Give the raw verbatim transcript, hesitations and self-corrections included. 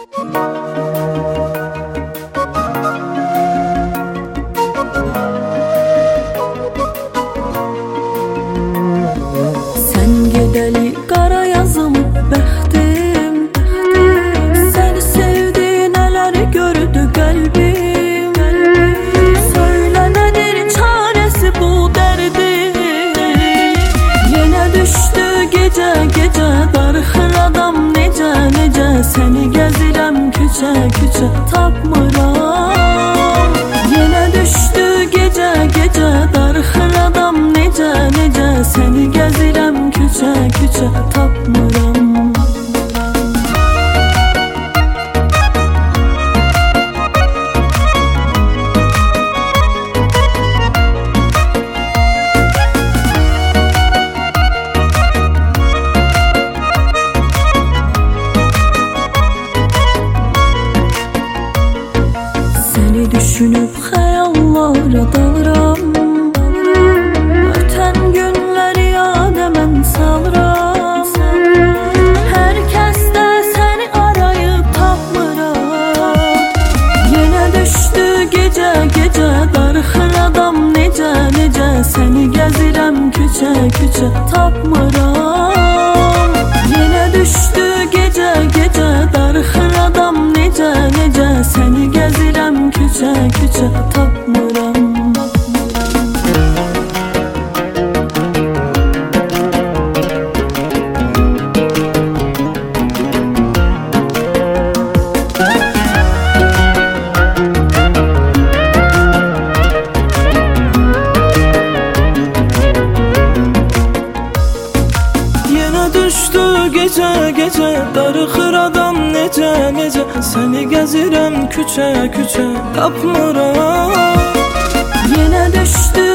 Sen gedeli qara yazılıb bəxtim, səni sevdi nələri gördü qəlbim. Söylə nədir çarəsi bu dərdin? Yenə düşdü gecə gecə darıxır adam necə necə. Səni gəzirəm küçə küçə tapmıram. Yenə düşdü gecə gecə darıxır adam necə necə. Səni gəzirəm küçə küçə tapmıram. Səni düşünüb xəyallara dalıram. Ötən günləri yadə mən salıram. Hər kəsdə səni arayıb tapmıram. Yenə düşdü gecə gecə darıxır adam necə necə. Səni gəzirəm küçə küçə tapmıram. Yenə düşdü gecə gecə darıxır adam necə necə. Səni gəzirəm küçə küçə tapmıram. Düşdü gecə gecə darıxır adam necə necə. Səni gəzirəm küçə küçə tapmıram. Yenə düşdü